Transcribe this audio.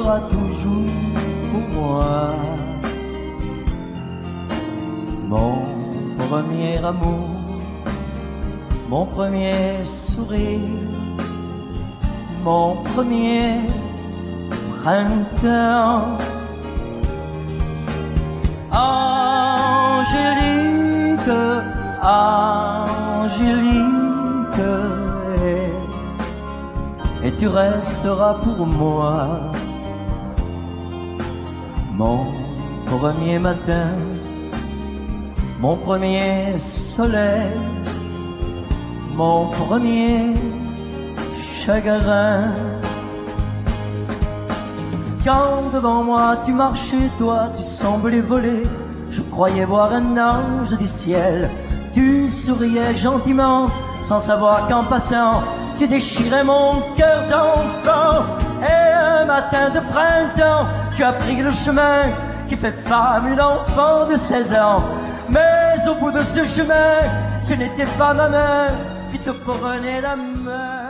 sera toujours pour moi mon premier amour, mon premier sourire, mon premier printemps. Angélique, Angélique, et tu resteras pour moi mon premier matin, mon premier soleil, mon premier chagrin. Quand devant moi tu marchais, toi tu semblais voler, je croyais voir un ange du ciel. Tu souriais gentiment, sans savoir qu'en passant tu déchirais mon cœur d'enfant. Et un matin de printemps, tu as pris le chemin qui fait femme une enfant de 16 ans. Mais au bout de ce chemin, ce n'était pas ma main qui te prenait la main.